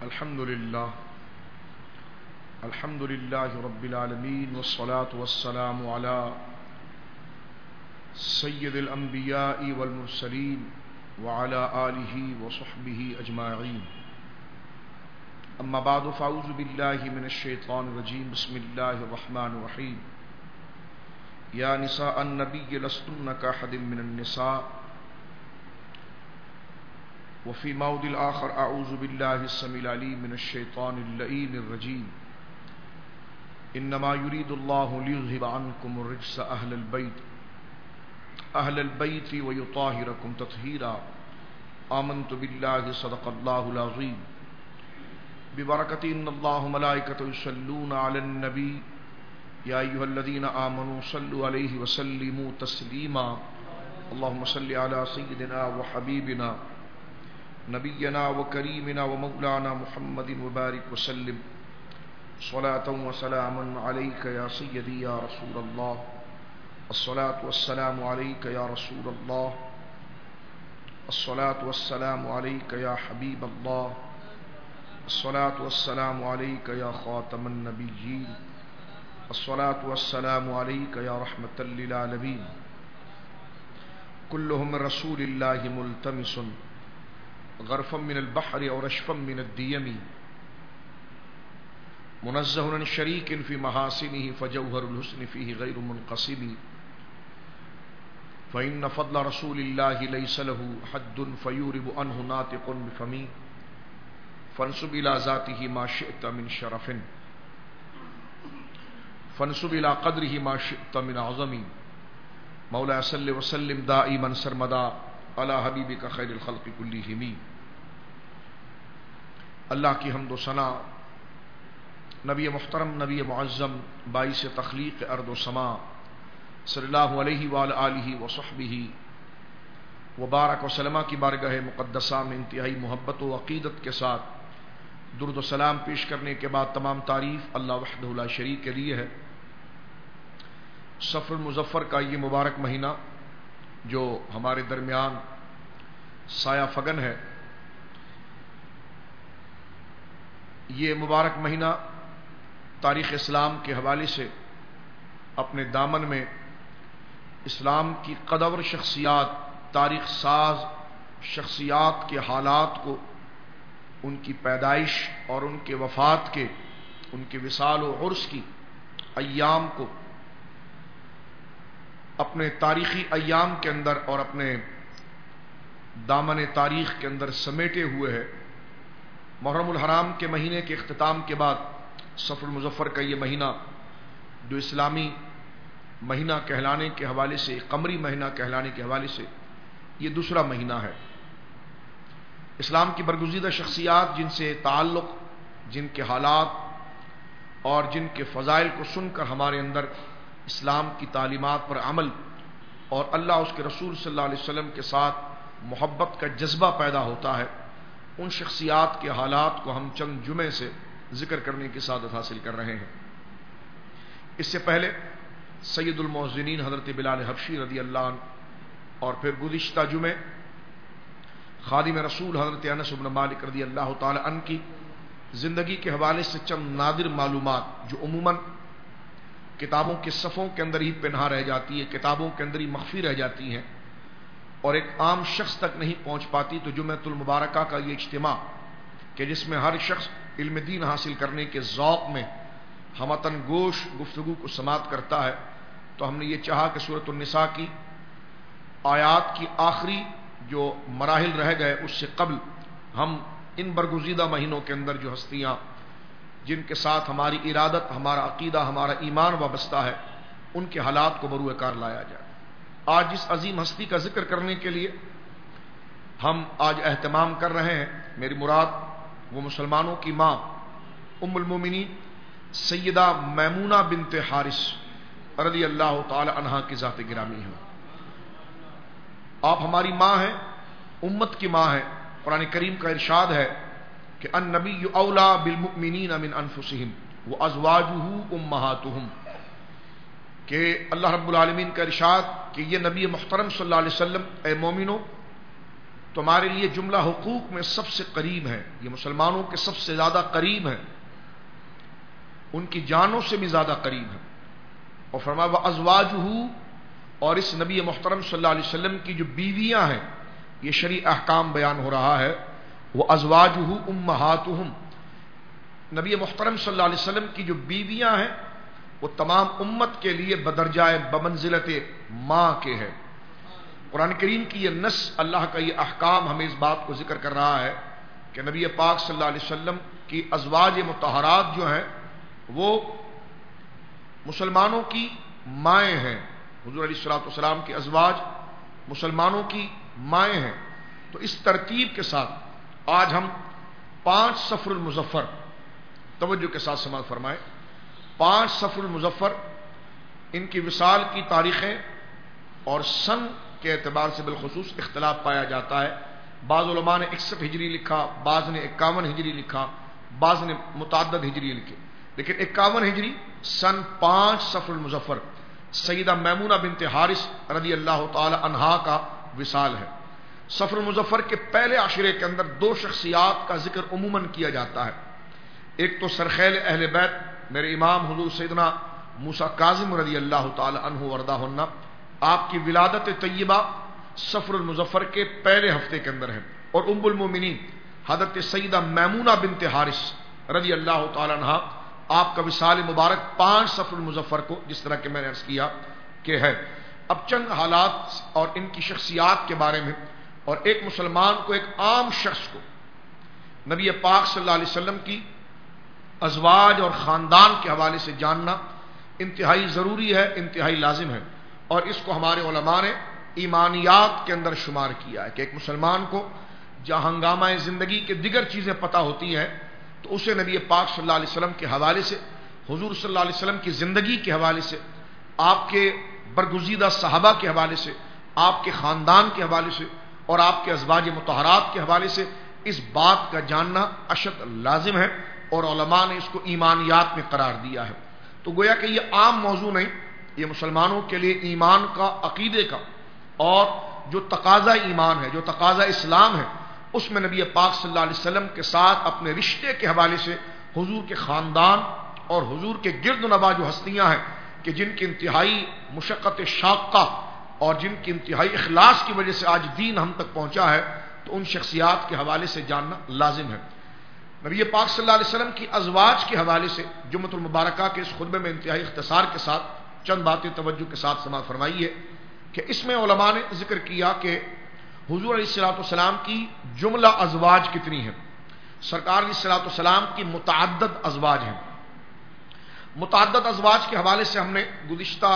الحمد للہ رب العالمین والصلاة والسلام علی سید الانبیاء والمرسلین وعلی آلہ وصحبہ اجمعین اما بعد فاعوذ باللہ من الشیطان الرجیم بسم اللہ الرحمن الرحیم یا نساء النبی لستن کاحد من النساء وفي موضع الآخر أعوذ بالله السميع العليم من الشيطان اللعين الرجيم إنما يريد الله ليذهب عنكم الرجس أهل البيت ويطهركم تطهيرا آمنت بالله صدق الله العظيم ببركة إن الله ملائكته يصلون على النبي يا أيها الذين آمنوا صلوا عليه وسلموا تسليما اللهم صل على سيدنا وحبيبنا نبینا و کریمنا و مولانا محمد وبارک وسلم صلاة و سلاما علیک یا سیدی یا رسول اللہ الصلاة والسلام علیک یا رسول اللہ الصلاة والسلام علیک یا حبیب اللہ الصلاة والسلام علیک یا خاتم النبیین الصلاة والسلام علیک یا رحمة للعالمین کلهم رسول اللہ ملتمس غرفا من البحر اور رشفا من الدیم منزہ عن شریک فی محاسنہ فجوہر الحسن فیہ غیر منقسم فإن فضل رسول اللہ لیس له حد فیورب عنہ ناطق بفمی فانسب الى ذاتہ ما شئت من شرف فانسب الى قدرہ ما شئت من عظم مولا صلی وسلم دائما سرمدا علی حبیبک خیر الخلق کلہم اللہ کی حمد و ثنا نبی محترم نبی معظم باعث تخلیق ارض و سما صلی اللہ علیہ وآلہ وصحبہ وبارک وسلم کی بارگاہ مقدسہ میں انتہائی محبت و عقیدت کے ساتھ درود و سلام پیش کرنے کے بعد تمام تعریف اللہ وحدہ لا شریک کے لیے ہے۔ صفر المظفر کا یہ مبارک مہینہ جو ہمارے درمیان سایہ فگن ہے، یہ مبارک مہینہ تاریخ اسلام کے حوالے سے اپنے دامن میں اسلام کی قدور شخصیات، تاریخ ساز شخصیات کے حالات کو، ان کی پیدائش اور ان کے وفات کے، ان کے وصال و عرس کی ایام کو اپنے تاریخی ایام کے اندر اور اپنے دامن تاریخ کے اندر سمیٹے ہوئے ہے۔ محرم الحرام کے مہینے کے اختتام کے بعد صفر المظفر کا یہ مہینہ جو اسلامی مہینہ کہلانے کے حوالے سے، قمری مہینہ کہلانے کے حوالے سے یہ دوسرا مہینہ ہے۔ اسلام کی برگزیدہ شخصیات جن سے تعلق، جن کے حالات اور جن کے فضائل کو سن کر ہمارے اندر اسلام کی تعلیمات پر عمل اور اللہ اس کے رسول صلی اللہ علیہ وسلم کے ساتھ محبت کا جذبہ پیدا ہوتا ہے، ان شخصیات کے حالات کو ہم چند جمعے سے ذکر کرنے کی سعادت حاصل کر رہے ہیں۔ اس سے پہلے سید المؤذنین حضرت بلال حبشی رضی اللہ عنہ اور پھر گزشتہ جمعے خادم رسول حضرت انس بن مالک رضی اللہ تعالی عنہ کی زندگی کے حوالے سے چند نادر معلومات جو عموماً کتابوں کے صفوں کے اندر ہی پنہا رہ جاتی ہے، کتابوں کے اندر ہی مخفی رہ جاتی ہیں اور ایک عام شخص تک نہیں پہنچ پاتی، تو جمعۃ المبارکہ کا یہ اجتماع کہ جس میں ہر شخص علم دین حاصل کرنے کے ذوق میں ہمتن گوش گفتگو کو سماعت کرتا ہے، تو ہم نے یہ چاہا کہ سورۃ النساء کی آیات کی آخری جو مراحل رہ گئے اس سے قبل ہم ان برگزیدہ مہینوں کے اندر جو ہستیاں جن کے ساتھ ہماری ارادت، ہمارا عقیدہ، ہمارا ایمان وابستہ ہے، ان کے حالات کو بروئے کار لایا جائے۔ آج اس عظیم ہستی کا ذکر کرنے کے لیے ہم آج اہتمام کر رہے ہیں، میری مراد وہ مسلمانوں کی ماں ام المومنین سیدہ میمونہ بنت حارث رضی اللہ تعالی عنہا کی ذات گرامی ہے۔ آپ ہماری ماں ہیں، امت کی ماں ہیں۔ قرآن کریم کا ارشاد ہے کہ النبی اولا بالمؤمنین من انفسہم وازواجہ امہاتہم، کہ اللہ رب العالمین کا ارشاد کہ یہ نبی محترم صلی اللہ علیہ وسلم اے مومنو تو ہمارے لیے جملہ حقوق میں سب سے قریب ہے، یہ مسلمانوں کے سب سے زیادہ قریب ہیں، ان کی جانوں سے بھی زیادہ قریب ہے۔ اور فرمایا وَأَزْوَاجُهُ، اور اس نبی محترم صلی اللہ علیہ وسلم کی جو بیویاں ہیں، یہ شرعی احکام بیان ہو رہا ہے، وَأَزْوَاجُهُ أُمَّهَاتُهُمْ، نبی محترم صلی اللہ علیہ وسلم کی جو بیویاں ہیں وہ تمام امت کے لیے بدرجائے بمنزلت ماں کے ہے۔ قرآن کریم کی یہ نص، اللہ کا یہ احکام ہمیں اس بات کو ذکر کر رہا ہے کہ نبی پاک صلی اللہ علیہ وسلم کی ازواج مطہرات جو ہیں وہ مسلمانوں کی مائیں ہیں۔ حضور علیہ الصلوۃ والسلام کی ازواج مسلمانوں کی مائیں ہیں۔ تو اس ترتیب کے ساتھ آج ہم 5 صفر المظفر، توجہ کے ساتھ سماعت فرمائیں، 5 صفر المظفر، ان کی وصال کی تاریخیں اور سن کے اعتبار سے بالخصوص اختلاف پایا جاتا ہے۔ بعض علماء نے 61 ہجری لکھا، بعض نے 51 ہجری لکھا، بعض نے متعدد ہجری لکھے، لیکن 51 ہجری سن 5 صفر المظفر سیدہ میمونہ بنت حارث رضی اللہ تعالی عنہا کا وصال ہے۔ صفر المظفر کے پہلے عشرے کے اندر 2 شخصیات کا ذکر عموماً کیا جاتا ہے۔ ایک تو سرخیل اہل بیت میرے امام حضور سیدنا موسیٰ کاظم رضی اللہ تعالی عنہ ورداہن، آپ کی ولادت طیبہ صفر المظفر کے پہلے ہفتے کے اندر ہے، اور ام المومنین حضرت سیدہ میمونہ بنت حارث رضی اللہ تعالی عنہ، آپ کا وصال مبارک 5 صفر المظفر کو، جس طرح کہ میں نے عرض کیا کہ ہے۔ اب چند حالات اور ان کی شخصیات کے بارے میں، اور ایک مسلمان کو، ایک عام شخص کو نبی پاک صلی اللہ علیہ وسلم کی ازواج اور خاندان کے حوالے سے جاننا انتہائی ضروری ہے، انتہائی لازم ہے، اور اس کو ہمارے علماء نے ایمانیات کے اندر شمار کیا ہے کہ ایک مسلمان کو جہاں ہنگامہ زندگی کے دیگر چیزیں پتہ ہوتی ہیں تو اسے نبی پاک صلی اللہ علیہ وسلم کے حوالے سے، حضور صلی اللہ علیہ وسلم کی زندگی کے حوالے سے، آپ کے برگزیدہ صحابہ کے حوالے سے، آپ کے خاندان کے حوالے سے، اور آپ کے ازواج مطہرات کے حوالے سے اس بات کا جاننا اشد لازم ہے، اور علماء نے اس کو ایمانیات میں قرار دیا ہے۔ تو گویا کہ یہ عام موضوع نہیں، یہ مسلمانوں کے لیے ایمان کا، عقیدے کا، اور جو تقاضا ایمان ہے، جو تقاضا اسلام ہے، اس میں نبی پاک صلی اللہ علیہ وسلم کے ساتھ اپنے رشتے کے حوالے سے حضور کے خاندان اور حضور کے گرد و نواح جو ہستیاں ہیں کہ جن کی انتہائی مشقت شاقہ اور جن کی انتہائی اخلاص کی وجہ سے آج دین ہم تک پہنچا ہے، تو ان شخصیات کے حوالے سے جاننا لازم ہے۔ نبی پاک صلی اللہ علیہ وسلم کی ازواج کے حوالے سے جمعۃ المبارکہ کے اس خطبے میں انتہائی اختصار کے ساتھ چند باتیں توجہ کے ساتھ سماعت فرمائیے کہ اس میں علماء نے ذکر کیا کہ حضور علیہ الصلوۃ والسلام کی جملہ ازواج کتنی ہیں۔ سرکار علیہ الصلوۃ والسلام کی متعدد ازواج ہیں۔ متعدد ازواج کے حوالے سے ہم نے گزشتہ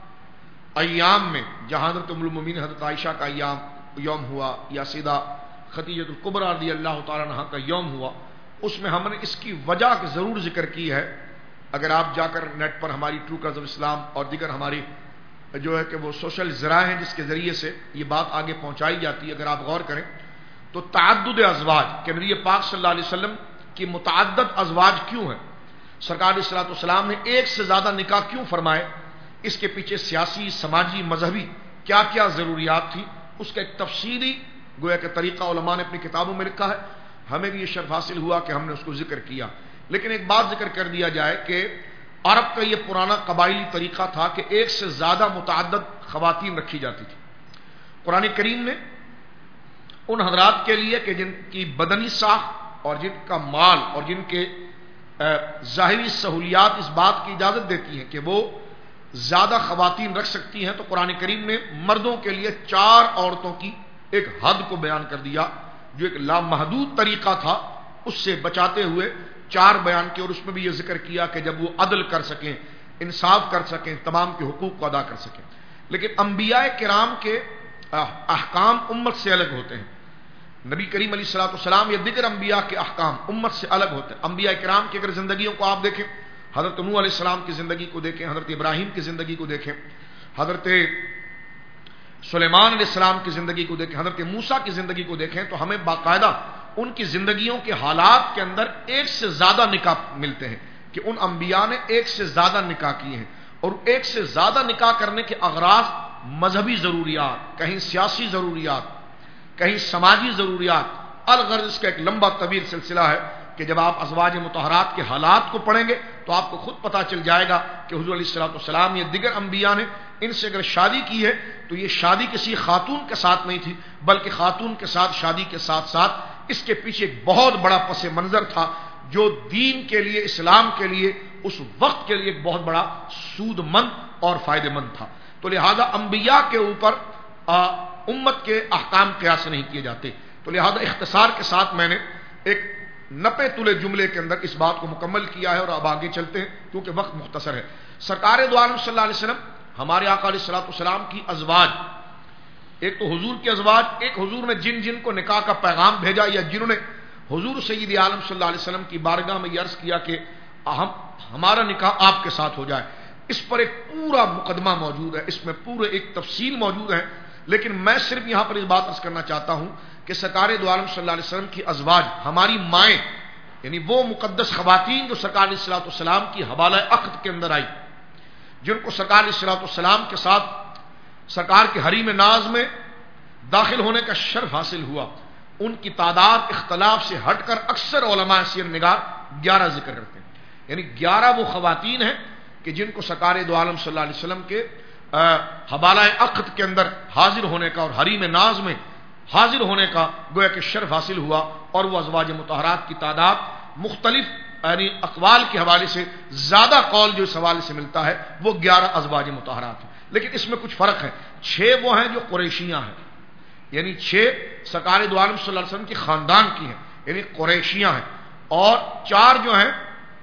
ایام میں، جہاں حضرت ام المومنین حضرت عائشہ کا یوم ہوا یا سیدہ خدیجہ الکبریٰ رضی اللہ تعالی عنہا کا یوم ہوا، اس میں ہم نے اس کی وجہ ضرور ذکر کی ہے۔ اگر آپ جا کر نیٹ پر ہماری ٹرو کلرز آف اسلام اور دیگر ہماری جو ہے کہ وہ سوشل ذرائع ہیں جس کے ذریعے سے یہ بات آگے پہنچائی جاتی ہے، اگر آپ غور کریں تو تعدد ازواج کہ نبی پاک صلی اللہ علیہ وسلم کی متعدد ازواج کیوں ہیں، سرکار علیہ الصلوۃ والسلام نے ایک سے زیادہ نکاح کیوں فرمائے، اس کے پیچھے سیاسی، سماجی، مذہبی کیا کیا ضروریات تھی، اس کا ایک تفصیلی گویا کہ طریقہ علماء نے اپنی کتابوں میں لکھا ہے۔ ہمیں بھی یہ شرف حاصل ہوا کہ ہم نے اس کو ذکر کیا، لیکن ایک بات ذکر کر دیا جائے کہ عرب کا یہ پرانا قبائلی طریقہ تھا کہ ایک سے زیادہ متعدد خواتین رکھی جاتی تھی۔ قرآن کریم نے ان حضرات کے لیے کہ جن کی بدنی ساخت اور جن کا مال اور جن کے ظاہری سہولیات اس بات کی اجازت دیتی ہیں کہ وہ زیادہ خواتین رکھ سکتی ہیں، تو قرآن کریم نے مردوں کے لیے 4 عورتوں کی ایک حد کو بیان کر دیا، جو ایک لامحدود طریقہ تھا اس سے بچاتے ہوئے 4 بیان کیے، اور اس میں بھی یہ ذکر کیا کہ جب وہ عدل کر سکیں، انصاف کر سکیں، تمام کے حقوق کو ادا کر سکیں۔ لیکن انبیاء کرام کے احکام امت سے الگ ہوتے ہیں۔ نبی کریم علیہ الصلوۃ والسلام یا دیگر انبیاء کے احکام امت سے الگ ہوتے ہیں۔ انبیاء کرام کی اگر زندگیوں کو آپ دیکھیں، حضرت نوح علیہ السلام کی زندگی کو دیکھیں، حضرت ابراہیم کی زندگی کو دیکھیں، حضرت سلیمان علیہ السلام کی زندگی کو دیکھیں، حضرت موسیٰ کی زندگی کو دیکھیں، تو ہمیں باقاعدہ ان کی زندگیوں کے حالات کے اندر ایک سے زیادہ نکاح ملتے ہیں کہ ان انبیاء نے ایک سے زیادہ نکاح کیے ہیں، اور ایک سے زیادہ نکاح کرنے کے اغراض مذہبی ضروریات، کہیں سیاسی ضروریات، کہیں سماجی ضروریات، الغرض اس کا ایک لمبا طویل سلسلہ ہے کہ جب آپ ازواج مطہرات کے حالات کو پڑھیں گے تو آپ کو خود پتہ چل جائے گا کہ حضور علیہ الصلوۃ والسلام یا دیگر انبیاء نے ان سے اگر شادی کی ہے تو یہ شادی کسی خاتون کے ساتھ نہیں تھی، بلکہ خاتون کے ساتھ شادی کے ساتھ ساتھ اس کے پیچھے ایک بہت بڑا پس منظر تھا جو دین کے لیے، اسلام کے لیے، اس وقت کے لیے ایک بہت بڑا سود مند اور فائدہ مند تھا۔ تو لہذا انبیاء کے اوپر امت کے احکام قیاس نہیں کیے جاتے۔ تو لہذا اختصار کے ساتھ میں نے ایک نپے تلے جملے کے اندر اس بات کو مکمل کیا ہے، اور اب آگے چلتے ہیں کیونکہ وقت مختصر ہے۔ سرکار دو عالم صلی اللہ علیہ وسلم، ہمارے آقا علیہ الصلوۃ والسلام کی ازواج، ایک تو حضور کے ازواج، ایک حضور نے جن کو نکاح کا پیغام بھیجا یا جنہوں نے حضور سید عالم صلی اللہ علیہ وسلم کی بارگاہ میں یہ عرض کیا کہ ہمارا نکاح آپ کے ساتھ ہو جائے، اس پر ایک پورا مقدمہ موجود ہے، اس میں پورے ایک تفصیل موجود ہے، لیکن میں صرف یہاں پر اس بات عرض کرنا چاہتا ہوں کہ سرکار دو عالم صلی اللہ علیہ وسلم کی ازواج، ہماری مائیں، یعنی وہ مقدس خواتین جو سرکار علیہ الصلوۃ والسلام کی حوالہ عقد کے اندر آئی، جن کو سرکار علیہ الصلوۃ والسلام کے ساتھ سرکار کے حریم ناز میں داخل ہونے کا شرف حاصل ہوا، ان کی تعداد اختلاف سے ہٹ کر اکثر علماء سیر نگار 11 ذکر کرتے ہیں، یعنی 11 وہ خواتین ہیں کہ جن کو سرکار دو عالم صلی اللہ علیہ وسلم کے حوالہ عقد کے اندر حاضر ہونے کا اور حریم ناز میں حاضر ہونے کا گویا کہ شرف حاصل ہوا، اور وہ ازواج مطہرات کی تعداد مختلف یعنی اقوال کے حوالے سے زیادہ قول جو اس حوالے سے ملتا ہے وہ 11 ازواج مطہرات ہیں، لیکن اس میں کچھ فرق ہے۔ 6 وہ ہیں جو قریشیاں ہیں، یعنی 6 سرکار دو عالم صلی اللہ علیہ وسلم کی خاندان کی ہیں، یعنی قریشیاں ہیں، اور 4 جو ہیں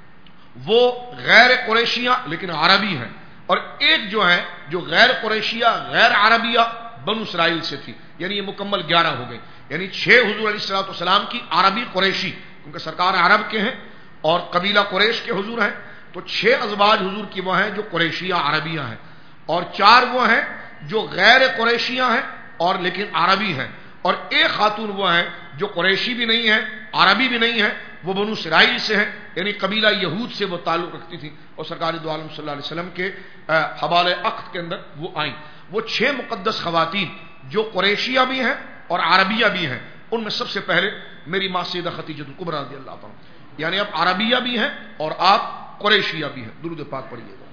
وہ غیر قریشیاں لیکن عربی ہیں، اور ایک جو ہے جو غیر قریشیہ غیر عربیہ بنو اسرائیل سے تھی، یعنی یہ مکمل 11 ہو گئے، یعنی 6 حضور علیہ الصلوۃ والسلام کی عربی قریشی، کیونکہ سرکار عرب کے ہیں اور قبیلہ قریش کے حضور ہیں، تو 6 ازواج حضور کی وہ ہیں جو قریشیہ عربیہ ہیں، اور 4 وہ ہیں جو غیر قریشیہ ہیں اور لیکن عربی ہیں، اور ایک خاتون وہ ہیں جو قریشی بھی نہیں ہے عربی بھی نہیں ہے، وہ بنو اسرائیل سے ہیں، یعنی قبیلہ یہود سے وہ تعلق رکھتی تھی، اور سرکار دو عالم صلی اللہ علیہ وسلم کے حوالہ عقد کے اندر وہ آئیں۔ وہ 6 مقدس خواتین جو قریشیہ بھی ہیں اور عربیہ بھی ہیں، ان میں سب سے پہلے میری ماں سیدہ خدیجہ کبریٰ رضی اللہ عنہا، یعنی آپ عربیہ بھی ہیں اور آپ قریشیہ بھی ہیں، درود پاک پڑھیے گا۔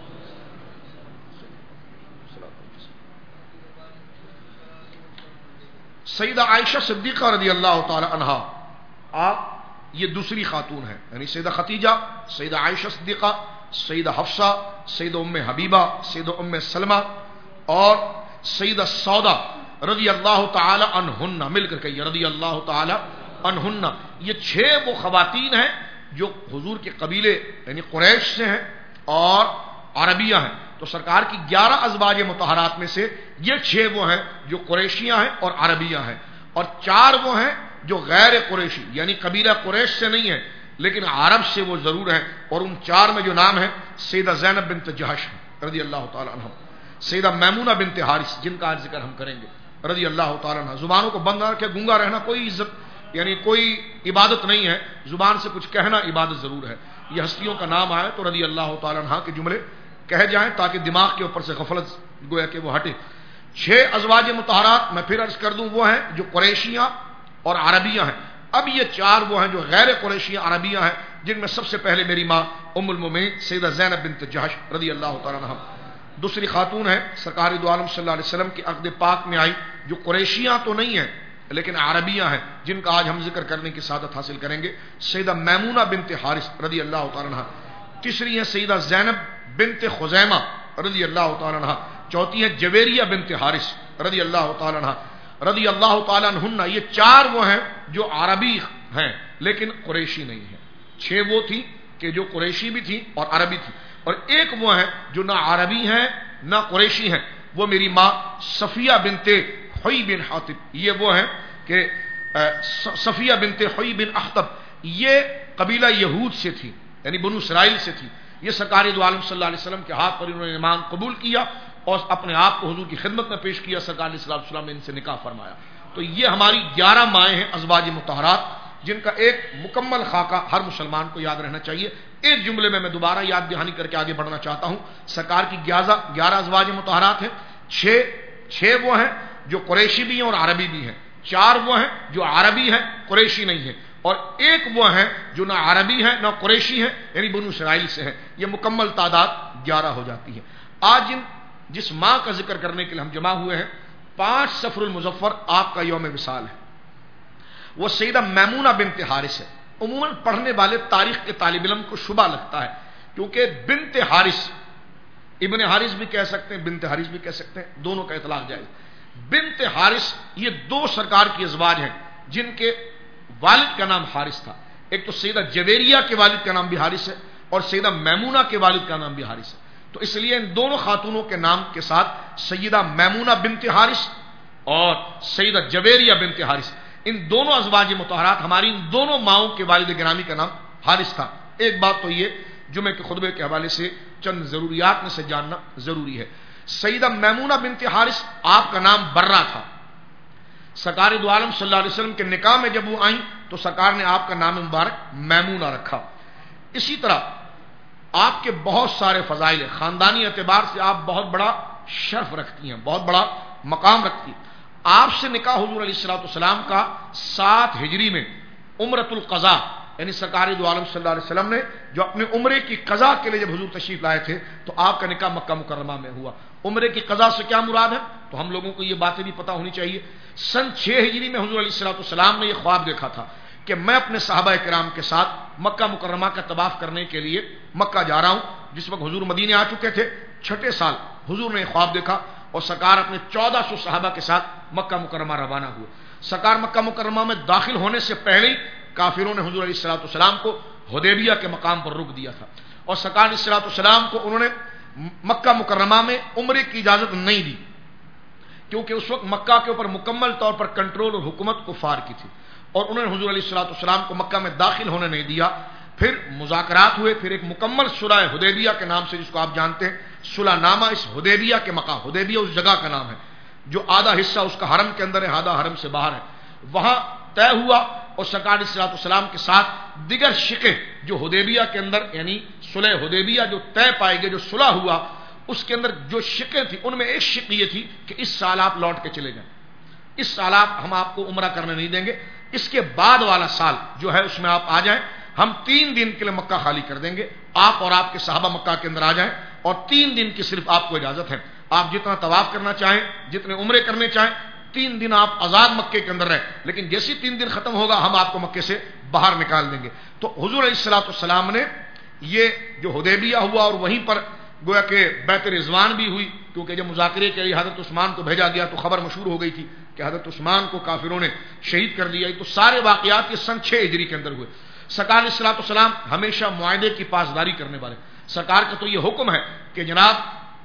سیدہ عائشہ صدیقہ رضی اللہ تعالی عنہا، آپ یہ دوسری خاتون ہیں، یعنی سیدہ خدیجہ، سیدہ عائشہ صدیقہ، سیدہ حفصہ، سیدہ ام حبیبہ، سیدہ ام سلمہ اور سیدہ سودا رضی اللہ تعالی عنہن، مل کر کہیے رضی اللہ تعالی عنہن، یہ 6 وہ خواتین ہیں جو حضور کے قبیلے یعنی قریش سے ہیں اور عربیہ ہیں۔ تو سرکار کی 11 ازواج مطہرات میں سے یہ 6 وہ ہیں جو قریشیاں ہیں اور عربیہ ہیں، اور 4 وہ ہیں جو غیر قریشی یعنی قبیلہ قریش سے نہیں ہے لیکن عرب سے وہ ضرور ہیں، اور ان 4 میں جو نام ہے سیدہ زینب بنت جہش رضی اللہ تعالی عنہ، سیدہ میمونہ بنت حارث جن کا آج ذکر ہم کریں گے رضی اللہ تعالی عنہ۔ زبانوں کو بند کر کے گونگا رہنا کوئی عزت یعنی کوئی عبادت نہیں ہے، زبان سے کچھ کہنا عبادت ضرور ہے۔ یہ ہستیوں کا نام آئے تو رضی اللہ تعالی عنہ کے جملے کہہ جائیں تاکہ دماغ کے اوپر سے غفلت گویا کہ وہ ہٹے۔ 6 ازواج مطہرات میں پھر عرض کر دوں وہ ہیں جو قریشیاں اور عربیہ ہیں۔ اب یہ 4 وہ ہیں جو غیر قریشیاں عربیہ ہیں، جن میں سب سے پہلے میری ماں ام المومنین سیدہ زینب بنت جہش رضی اللہ تعالی عنہ، دوسری خاتون ہے سرکار دو عالم صلی اللہ علیہ وسلم کی عقد پاک میں آئی جو قریشیاں تو نہیں ہیں لیکن عربیہ ہیں، جن کا آج ہم ذکر کرنے کی سعادت حاصل کریں گے، سیدہ میمونہ بنت حارث رضی اللہ تعالی عنہ، تیسری ہے سیدہ زینب بنت خزیمہ رضی اللہ تعالی عنہ، چوتھی ہے جویریہ بنت حارث رضی اللہ تعالی عنہ رضی اللہ تعالی عنہن۔ یہ 4 وہ ہیں جو عربی ہیں لیکن قریشی نہیں ہیں۔ 6 وہ تھی کہ جو قریشی بھی تھی اور عربی تھی، اور ایک وہ ہیں جو نہ عربی ہیں نہ قریشی ہیں، وہ میری ماں صفیہ بنت حوی بن حاطب، یہ وہ ہیں کہ صفیہ بنت حوی بن اخطب، یہ قبیلہ یہود سے تھی یعنی بنو اسرائیل سے تھی۔ یہ سرکار دو عالم صلی اللہ علیہ وسلم کے ہاتھ پر انہوں نے ایمان قبول کیا اور اپنے آپ کو حضور کی خدمت میں پیش کیا، سرکار علیہ السلام نے ان سے نکاح فرمایا۔ تو یہ ہماری 11 مائیں ہیں ازواج مطہرات، جن کا ایک مکمل خاکہ ہر مسلمان کو یاد رہنا چاہیے۔ ایک جملے میں دوبارہ یاد دہانی کر کے آگے بڑھنا چاہتا ہوں۔ سرکار کی 11 ازواج مطہرات ہیں، 6 وہ ہیں جو قریشی بھی ہیں اور عربی بھی ہیں، 4 وہ ہیں جو عربی ہیں قریشی نہیں ہیں، اور 1 وہ ہیں جو نہ عربی ہیں نہ قریشی ہیں، یعنی بنو اسرائیل سے ہیں۔ یہ مکمل تعداد 11 ہو جاتی ہے۔ آج جس ماں کا ذکر کرنے کے لیے ہم جمع ہوئے ہیں، 5 صفر المظفر آپ کا یوم وصال ہے۔ وہ سیدہ میمونہ بنت حارث ہے۔ عموماً پڑھنے والے تاریخ کے طالب علم کو شبہ لگتا ہے، کیونکہ بنت حارث، ابن حارث بھی کہہ سکتے ہیں، بنت حارث بھی کہہ سکتے ہیں، دونوں کا اطلاق جائز۔ بنت حارث یہ 2 سرکار کی ازواج ہیں جن کے والد کا نام حارث تھا۔ ایک تو سیدہ جویریہ کے والد کا نام بھی حارث ہے، اور سیدہ میمونہ کے والد کا نام بھی حارث ہے۔ تو اس لیے ان دونوں خاتونوں کے نام کے ساتھ سیدہ میمونہ بنت حارث اور سیدہ جویریہ بنت حارث، ان دونوں ازواج مطہرات، ہماری ان دونوں ماؤں کے والد گرامی کا نام حارث تھا۔ ایک بات تو یہ جمعے کے خطبے کے حوالے سے چند ضروریات میں سے جاننا ضروری ہے۔ سیدہ میمونہ بنت حارث آپ کا نام برہ تھا۔ سرکار دو عالم صلی اللہ علیہ وسلم کے نکاح میں جب وہ آئیں تو سرکار نے آپ کا نام مبارک میمونہ رکھا۔ اسی طرح آپ کے بہت سارے فضائل ہیں، خاندانی اعتبار سے آپ بہت بڑا شرف رکھتی ہیں، بہت بڑا مقام رکھتی ہیں۔ آپ سے نکاح حضور علیہ الصلوۃ والسلام کا 7 ہجری میں عمرۃ القضاء، یعنی سرکار دو عالم صلی اللہ علیہ وسلم نے جو اپنے عمرے کی قضا کے لیے جب حضور تشریف لائے تھے تو آپ کا نکاح مکہ مکرمہ میں ہوا۔ عمرے کی قضا سے کیا مراد ہے تو ہم لوگوں کو یہ باتیں بھی پتہ ہونی چاہیے۔ سن 6 ہجری میں حضور علیہ الصلوۃ والسلام نے یہ خواب دیکھا تھا کہ میں اپنے صحابہ کرام کے ساتھ مکہ مکرمہ کا طواف کرنے کے لیے مکہ جا رہا ہوں۔ جس وقت حضور مدینے آ چکے تھے، 6 سال حضور نے یہ خواب دیکھا اور سرکار اپنے 1400 صحابہ کے ساتھ مکہ مکرمہ روانہ ہوئے۔ سرکار مکہ مکرمہ میں داخل ہونے سے پہلے ہی کافروں نے حضور علیہ الصلوۃ والسلام کو حدیبیہ کے مقام پر روک دیا تھا، اور سرکار علیہ الصلوۃ والسلام کو انہوں نے مکہ مکرمہ میں عمرے کی اجازت نہیں دی، کیونکہ اس وقت مکہ کے اوپر مکمل طور پر کنٹرول اور حکومت کفار کی تھی، اور انہوں نے حضور علیہ الصلوۃ والسلام کو مکہ میں داخل ہونے نہیں دیا۔ پھر مذاکرات ہوئے، پھر ایک مکمل صلح حدیبیہ کے نام سے جس کو آپ جانتے ہیں صلح نامہ، اس حدیبیہ کے مقام، حدیبیہ اس جگہ کا نام ہے جو آدھا حصہ اس کا حرم کے اندر ہے، آدھا حرم سے باہر ہے، وہاں طے ہوا، اور سرکار علیہ الصلوۃ والسلام کے ساتھ دیگر شقیں جو حدیبیہ کے اندر، یعنی صلح حدیبیہ جو طے پائے گئے، جو صلح ہوا اس کے اندر جو شقیں تھیں ان میں ایک شق یہ تھی کہ اس سال آپ لوٹ کے چلے جائیں، اس سال ہم آپ کو عمرہ کرنے نہیں دیں گے، اس کے بعد والا سال جو ہے اس میں آپ آ جائیں، ہم 3 دن کے لیے مکہ خالی کر دیں گے، آپ اور آپ کے صحابہ مکہ کے اندر آ جائیں، اور 3 دن کی صرف آپ کو اجازت ہے، آپ جتنا طواف کرنا چاہیں، جتنے عمرے کرنے چاہیں، 3 دن آپ آزاد مکے کے اندر رہیں، لیکن جیسے 3 دن ختم ہوگا ہم آپ کو مکے سے باہر نکال دیں گے۔ تو حضور علیہ الصلوۃ والسلام نے یہ جو حدیبیہ ہوا، اور وہیں پر گویا کہ بیعت رضوان بھی ہوئی، کیونکہ جب مذاکرے کے لیے حضرت عثمان کو بھیجا گیا تو خبر مشہور ہو گئی تھی کہ حضرت عثمان کو کافروں نے شہید کر دیا۔ تو سارے واقعات یہ سن 6 ہجری کے اندر ہوئے۔ سرکار علیہ الصلوۃ والسلام ہمیشہ معاہدے کی پاسداری کرنے والے، سرکار کا تو یہ حکم ہے کہ جناب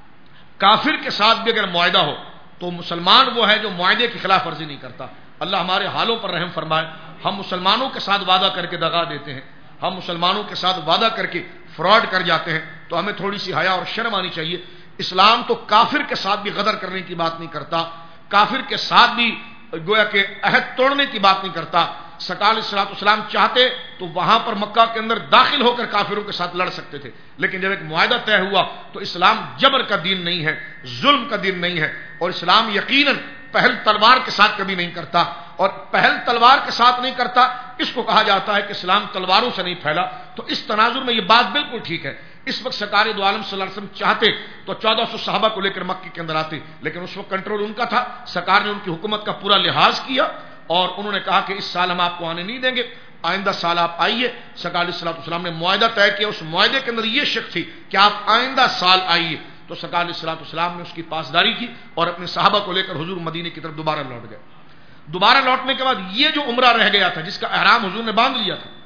کافر کے ساتھ بھی اگر معاہدہ ہو تو مسلمان وہ ہے جو معاہدے کی خلاف ورزی نہیں کرتا۔ اللہ ہمارے حالوں پر رحم فرمائے۔ ہم مسلمانوں کے ساتھ وعدہ کر کے دغا دیتے ہیں، ہم مسلمانوں کے ساتھ وعدہ کر کے فراڈ کر جاتے ہیں، تو ہمیں تھوڑی سی حیا اور شرم آنی چاہیے۔ اسلام تو کافر کے ساتھ بھی غدر کرنے کی بات نہیں کرتا، کافر کے ساتھ بھی گویا کہ عہد توڑنے کی بات نہیں کرتا۔ سرکار علیہ الصلوۃ والسلام چاہتے تو وہاں پر مکہ کے اندر داخل ہو کر کافروں کے ساتھ لڑ سکتے تھے، لیکن جب ایک معاہدہ طے ہوا تو اسلام جبر کا دین نہیں ہے، ظلم کا دین نہیں ہے، اور اسلام یقیناً پہل تلوار کے ساتھ کبھی نہیں کرتا، اور پہل تلوار کے ساتھ نہیں کرتا اس کو کہا جاتا ہے کہ اسلام تلواروں سے نہیں پھیلا۔ تو اس تناظر میں یہ بات بالکل ٹھیک ہے۔ اس وقت سرکار دو عالم صلی اللہ علیہ وسلم چاہتے تو 1400 صحابہ کو لے کر مکے کے اندر آتے، لیکن اس وقت کنٹرول ان کا تھا، سرکار نے ان کی حکومت کا پورا لحاظ کیا، اور انہوں نے کہا کہ اس سال ہم آپ کو آنے نہیں دیں گے، آئندہ سال آپ آئیے۔ سرکار علیہ الصلوۃ والسلام نے معاہدہ طے کیا، اس معاہدے کے اندر یہ شرط تھی کہ آپ آئندہ سال آئیے، تو سرکار علیہ الصلوۃ والسلام نے اس کی پاسداری کی اور اپنے صحابہ کو لے کر حضور مدینے کی طرف دوبارہ لوٹ گئے۔ دوبارہ لوٹنے کے بعد یہ جو عمرہ رہ گیا تھا جس کا احرام حضور نے باندھ لیا تھا،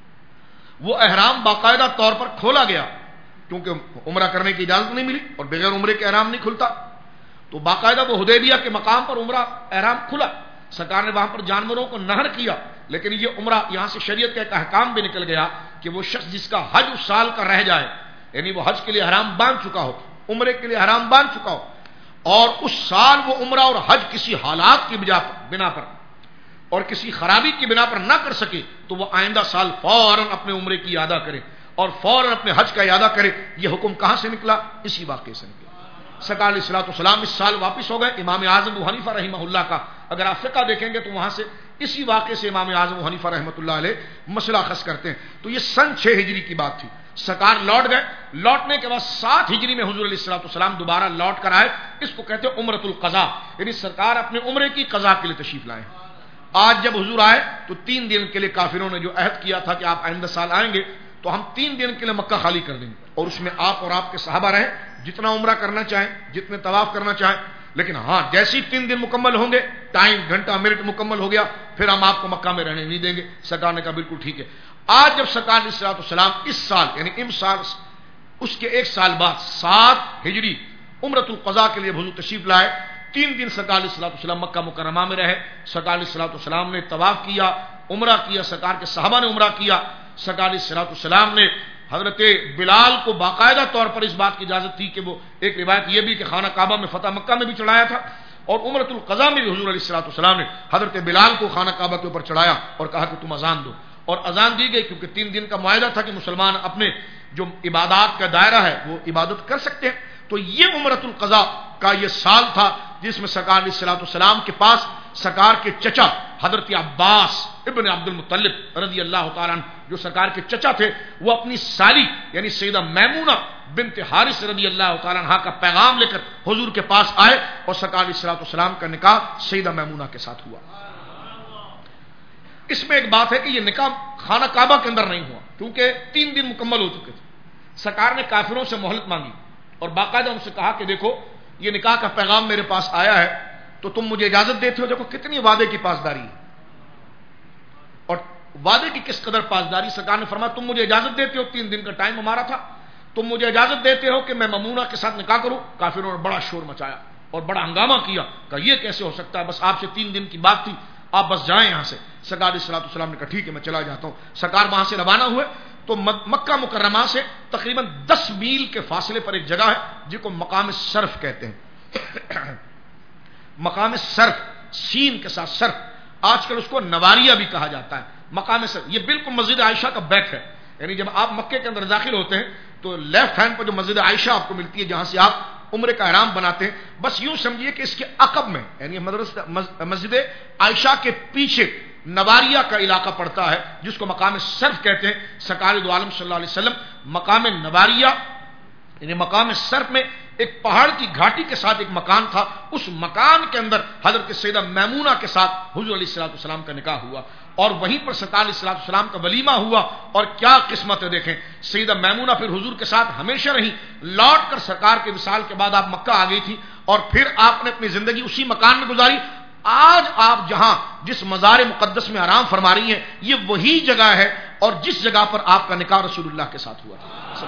وہ احرام باقاعدہ طور پر کھولا گیا، کیونکہ عمرہ کرنے کی اجازت نہیں ملی اور بغیر عمرے کے احرام نہیں کھلتا، تو باقاعدہ وہ حدیبیہ کے مقام پر عمرہ احرام کھلا۔ سرکار نے وہاں پر جانوروں کو نہر کیا، لیکن یہ عمرہ یہاں سے شریعت کا ایک احکام بھی نکل گیا کہ وہ شخص جس کا حج اس سال کا رہ جائے، یعنی وہ حج کے لیے احرام باندھ چکا ہو، عمرے کے لیے احرام باندھ چکا ہو، اور اس سال وہ عمرہ اور حج کسی حالات کی بنا پر اور کسی خرابی کی بنا پر نہ کر سکے، تو وہ آئندہ سال فوراً اپنے عمرے کی ادا کرے اور فوراً اپنے حج کا ادا کرے۔ یہ حکم کہاں سے نکلا؟ اسی واقعے سے نکلا۔ سرکار علیہ الصلوۃ والسلام اس سال واپس ہو گئے۔ امام اعظم ابو حنیفہ رحمہ اللہ کا اگر آپ فقہ دیکھیں گے تو وہاں سے اسی واقعے سے امام اعظم ابو حنیفہ رحمۃ اللہ علیہ مسئلہ اخذ کرتے ہیں. تو یہ سن 6 ہجری کی بات تھی. سرکار لوٹ گئے. لوٹنے کے بعد 7 ہجری میں حضور علیہ الصلوۃ والسلام دوبارہ لوٹ کر آئے. اس کو کہتے ہیں عمرۃ القضاء، یعنی سرکار اپنے عمرے کی قضا کے لیے تشریف لائے. آج جب حضور آئے تو 3 دن کے لیے کافروں نے جو عہد کیا تھا کہ آپ آئندہ سال آئیں گے تو ہم 3 دن کے لیے مکہ خالی کر دیں گے، اور اس میں آپ اور آپ کے صحابہ رہیں، جتنا عمرہ کرنا چاہیں، جتنے طواف کرنا چاہیں. لیکن ہاں جیسے ہی 3 دن مکمل ہوں گے، ٹائم گھنٹہ منٹ مکمل ہو گیا، پھر ہم آپ کو مکہ میں رہنے نہیں دیں گے. سرکار نے کہا بالکل ٹھیک ہے. آج جب سرکار علیہ الصلوۃ والسلام اس سال یعنی امسال اس کے 1 سال بعد 7 ہجری عمرۃ القضاء کے لیے حضور تشریف لائے. 3 دن سرکار علیہ الصلوۃ والسلام مکہ مکرمہ میں رہے. سرکار علیہ الصلوۃ والسلام نے طواف کیا، عمرہ کیا، سرکار کے صحابہ نے عمرہ کیا. سرکار علیہ الصلوۃ والسلام نے حضرت بلال کو باقاعدہ طور پر اس بات کی اجازت تھی کہ وہ ایک روایت یہ بھی کہ خانہ کعبہ میں فتح مکہ میں بھی چڑھایا تھا، اور عمرۃ القضاء میں بھی حضور علیہ الصلوۃ والسلام نے حضرت بلال کو خانہ کعبہ کے اوپر چڑھایا اور کہا کہ تم اذان دو. اور اذان دی گئی کیونکہ 3 دن کا معاہدہ تھا کہ مسلمان اپنے جو عبادات کا دائرہ ہے وہ عبادت کر سکتے ہیں. تو یہ عمرۃ القضاء کا یہ سال تھا جس میں سرکار علیہ الصلوۃ والسلام کے پاس سرکار کے چچا حضرت عباس ابن عبد المطلب رضی اللہ تعالیٰ عنہ جو سرکار کے چچا تھے، وہ اپنی سالی یعنی سیدہ میمونہ بنت حارث رضی اللہ تعالیٰ عنہ کا پیغام لے کر حضور کے پاس آئے، اور سرکار علیہ الصلوۃ والسلام کا نکاح سیدہ میمونہ کے ساتھ ہوا. اس میں ایک بات ہے کہ یہ نکاح خانہ کعبہ کے اندر نہیں ہوا کیونکہ 3 دن مکمل ہو چکے تھے. سرکار نے کافروں سے مہلت مانگی اور باقاعدہ ان سے کہا کہ دیکھو یہ نکاح کا پیغام میرے پاس آیا ہے تو تم مجھے اجازت دیتے ہو. دیکھو کتنی وعدے کی پاسداری ہے، اور وعدے کی کس قدر پاسداری. سرکار نے فرمایا تم مجھے اجازت دیتے ہو، 3 دن کا ٹائم ہمارا تھا، تم مجھے اجازت دیتے ہو کہ میں میمونہ کے ساتھ نکاح کروں. کافروں نے بڑا شور مچایا اور بڑا ہنگامہ کیا کہ یہ کیسے ہو سکتا ہے، بس آپ سے 3 دن کی بات تھی، آپ بس جائیں یہاں سے. سرکار علیہ الصلوۃ والسلام نے کہا ٹھیک ہے میں چلا جاتا ہوں. سرکار وہاں سے روانہ ہوئے تو مکہ مکرمہ سے تقریباً 10 میل کے فاصلے پر ایک جگہ ہے جس کو مقام صرف کہتے ہیں. مقام صرف، سین کے ساتھ صرف، آج کل اس کو نواریہ بھی کہا جاتا ہے. مقام صرف یہ بالکل مسجد عائشہ کا بیک ہے، یعنی جب آپ مکے کے اندر داخل ہوتے ہیں تو لیفٹ ہینڈ پر جو مسجد عائشہ آپ کو ملتی ہے جہاں سے آپ عمرے کا احرام بناتے ہیں، بس یوں سمجھیے کہ اس کے عقب میں یعنی مسجد عائشہ کے پیچھے نواریہ کا علاقہ پڑتا ہے جس کو مقام صرف کہتے ہیں. سرکار دو عالم صلی اللہ علیہ وسلم مقام نواریہ یعنی مقام صرف میں ایک پہاڑ کی گھاٹی کے ساتھ ایک مکان تھا، اس مکان کے اندر حضرت سیدہ میمونہ کے ساتھ حضور علیہ الصلوۃ والسلام کا نکاح ہوا، اور وہیں پر سرکار علیہ الصلوۃ والسلام کا ولیمہ ہوا. اور کیا قسمت ہے دیکھیں، سیدہ میمونہ پھر حضور کے ساتھ ہمیشہ رہی. لوٹ کر سرکار کے وصال کے بعد آپ مکہ آ گئی تھی اور پھر آپ نے اپنی زندگی اسی مکان میں گزاری. آج آپ جہاں جس مزار مقدس میں آرام فرما رہی ہیں یہ وہی جگہ ہے اور جس جگہ پر آپ کا نکاح رسول اللہ کے ساتھ ہوا تھا.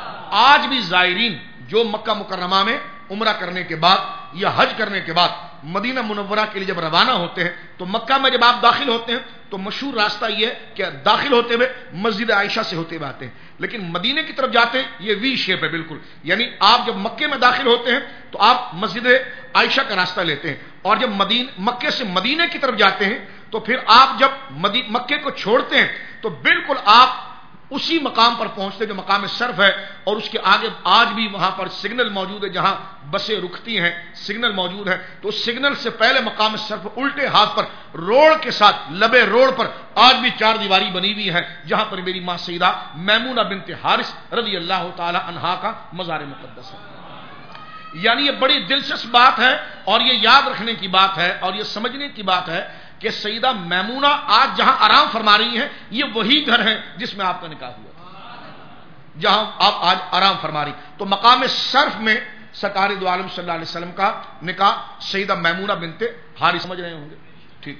آج بھی زائرین جو مکہ مکرمہ میں عمرہ کرنے کے بعد یا حج کرنے کے بعد مدینہ منورہ کے لیے جب روانہ ہوتے ہیں تو مکہ میں جب آپ داخل ہوتے ہیں تو مشہور راستہ یہ ہے کہ داخل ہوتے ہوئے مسجد عائشہ سے ہوتے ہوئے آتے ہیں، لیکن مدینے کی طرف جاتے ہیں یہ وی شیپ ہے بالکل، یعنی آپ جب مکے میں داخل ہوتے ہیں تو آپ مسجد عائشہ کا راستہ لیتے ہیں، اور جب مکے سے مدینے کی طرف جاتے ہیں تو پھر آپ جب مکے کو چھوڑتے ہیں تو بالکل آپ اسی مقام پر پہنچتے جو مقام صرف ہے، اور اس کے آگے آج بھی وہاں پر سگنل موجود ہے جہاں بسیں رکتی ہیں، سگنل موجود ہے. تو سگنل سے پہلے مقام صرف الٹے ہاتھ پر روڈ کے ساتھ لبے روڈ پر آج بھی 4 دیواری بنی ہوئی ہے جہاں پر میری ماں سیدہ میمونہ بنت حارث رضی اللہ تعالی عنہا کا مزار مقدس ہے. یعنی یہ بڑی دلچسپ بات ہے اور یہ یاد رکھنے کی بات ہے اور یہ سمجھنے کی بات ہے کہ سیدہ میمونہ آج جہاں آرام فرما رہی ہیں یہ وہی گھر ہے جس میں آپ کا نکاح ہوا تھا، جہاں آپ آج آرام فرما رہی. تو مقام صرف میں سرکار دو عالم صلی اللہ علیہ وسلم کا نکاح سیدہ میمونہ بنت حارث. سمجھ رہے ہوں گے ٹھیک.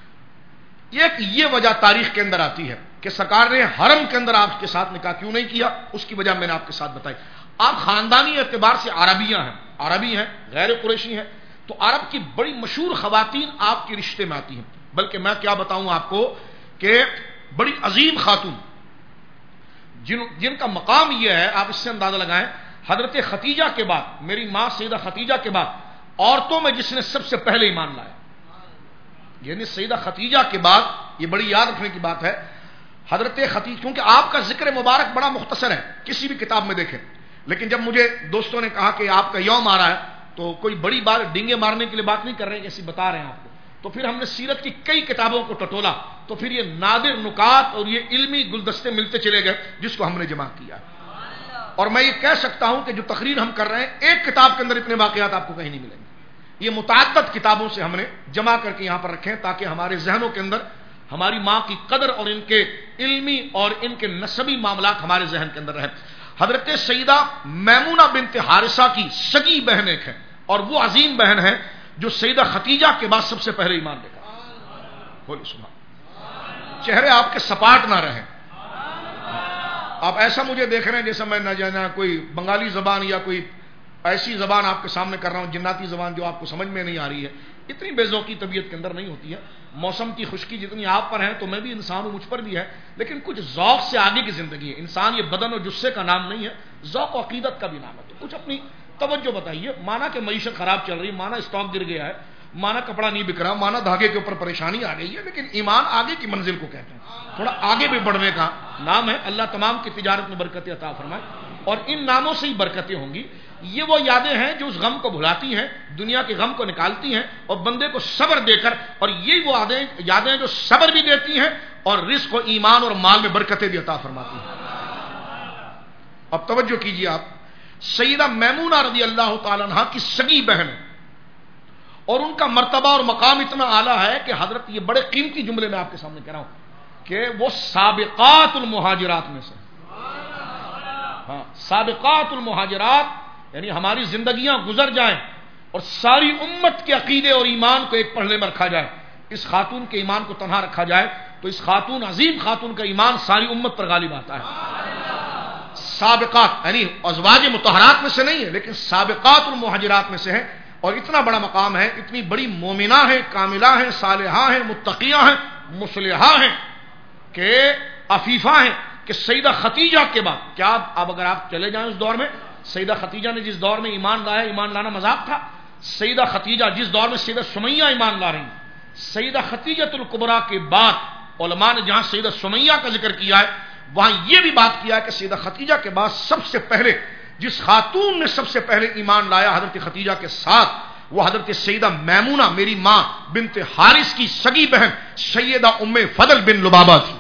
یہ وجہ تاریخ کے اندر آتی ہے کہ سرکار نے حرم کے اندر آپ کے ساتھ نکاح کیوں نہیں کیا، اس کی وجہ میں نے آپ کے ساتھ بتائی. آپ خاندانی اعتبار سے عربی ہیں غیر قریشی ہیں، تو عرب کی بڑی مشہور خواتین آپ کے رشتے میں آتی ہیں. بلکہ میں کیا بتاؤں آپ کو کہ بڑی عظیم خاتون جن کا مقام یہ ہے، آپ اس سے اندازہ لگائیں، حضرت ختیجہ کے بعد میری ماں سیدہ ختیجہ کے بعد عورتوں میں جس نے سب سے پہلے ایمان لایا، یعنی سیدہ ختیجہ کے بعد، یہ بڑی یاد رکھنے کی بات ہے، حضرت ختیجہ، کیونکہ آپ کا ذکر مبارک بڑا مختصر ہے کسی بھی کتاب میں دیکھیں، لیکن جب مجھے دوستوں نے کہا کہ آپ کا یوم آ رہا ہے تو کوئی بڑی بات ڈینگے مارنے کے لیے بات نہیں کر رہے ہیں، ایسی بتا رہے ہیں آپ کو تو پھر ہم نے سیرت کی کئی کتابوں کو ٹٹولا تو پھر یہ نادر نکات اور یہ علمی گلدستے ملتے چلے گئے جس کو ہم نے جمع کیا. اور میں یہ کہہ سکتا ہوں کہ جو تقریر ہم کر رہے ہیں ایک کتاب کے اندر اتنے واقعات آپ کو کہیں نہیں ملیں گے. یہ متعدد کتابوں سے ہم نے جمع کر کے یہاں پر رکھے ہیں تاکہ ہمارے ذہنوں کے اندر ہماری ماں کی قدر اور ان کے علمی اور ان کے نسبی معاملات ہمارے ذہن کے اندر رہے. حضرت سیدہ میمونہ بنت حارثہ کی سگی بہن ایک ہے اور وہ عظیم بہن ہے جو سیدہ ختیجہ کے بعد سب سے پہلے ایمان لے کر. بولیے سبحان. چہرے آپ کے سپاٹ نہ رہیں. آپ ایسا مجھے دیکھ رہے ہیں جیسا میں نہ جانا کوئی بنگالی زبان یا کوئی ایسی زبان آپ کے سامنے کر رہا ہوں جناتی زبان جو آپ کو سمجھ میں نہیں آ رہی ہے. اتنی بے ذوقی طبیعت کے اندر نہیں ہوتی ہے. موسم کی خشکی جتنی آپ پر ہے تو میں بھی انسان ہوں, مجھ پر بھی ہے, لیکن کچھ ذوق سے آگے کی زندگی ہے. انسان یہ بدن اور جسے کا نام نہیں ہے, ذوق و عقیدت کا بھی نام ہے. تو کچھ اپنی توجہ بتائیے. مانا کہ معیشت خراب چل رہی, مانا اسٹاک گر گیا ہے, مانا کپڑا نہیں بک رہا, مانا دھاگے کے اوپر پریشانی آ گئی ہے, لیکن ایمان آگے کی منزل کو کہتے ہیں, تھوڑا آگے بھی بڑھنے کا نام ہے. اللہ تمام کی تجارت میں برکتیں عطا فرمائے اور ان ناموں سے ہی برکتیں ہوں گی. یہ وہ یادیں ہیں جو اس غم کو بھلاتی ہیں, دنیا کے غم کو نکالتی ہیں اور بندے کو صبر دے کر, اور یہی وہ یادیں جو صبر بھی دیتی ہیں اور رزق و ایمان اور مال میں برکتیں بھی عطا فرماتی ہیں. اب توجہ کیجیے آپ. سیدہ میمونہ رضی اللہ تعالی عنہا کی سگی بہن اور ان کا مرتبہ اور مقام اتنا اعلیٰ ہے کہ حضرت یہ بڑے قیمتی جملے میں آپ کے سامنے کہہ رہا ہوں کہ وہ سابقات المہاجرات میں سے. ہاں, سابقات المہاجرات یعنی ہماری زندگیاں گزر جائیں اور ساری امت کے عقیدے اور ایمان کو ایک پڑھنے میں رکھا جائے, اس خاتون کے ایمان کو تنہا رکھا جائے تو اس خاتون, عظیم خاتون کا ایمان ساری امت پر غالب آتا ہے. سابقات یعنی ازواج مطہرات میں سے نہیں ہے لیکن سابقات المہاجرات میں سے ہے. اور اتنا بڑا مقام ہے, اتنی بڑی مومنہ ہیں, کاملہ ہیں, صالحہ ہیں, متقیہ ہیں, مصلحہ ہیں, کہ عفیفہ ہیں, کہ سیدہ ختیجہ کے بعد کیا اب اگر آپ چلے جائیں اس دور میں, سیدہ ختیجہ نے جس دور میں ایمان لایا, ایمان لانا مذاق تھا. سیدہ ختیجہ جس دور میں سیدہ سمیہ ایمان لا رہی ہیں, سیدہ ختیجۃ الکبریٰ کے بعد علماء نے جہاں سیدہ سمیہ کا ذکر کیا ہے وہاں یہ بھی بات کیا ہے کہ سیدہ ختیجہ کے بعد سب سے پہلے جس خاتون نے سب سے پہلے ایمان لایا حضرت ختیجہ کے ساتھ وہ حضرت سیدہ میمونہ میری ماں بنت حارث کی سگی بہن سیدہ ام فضل بن لبابہ تھی.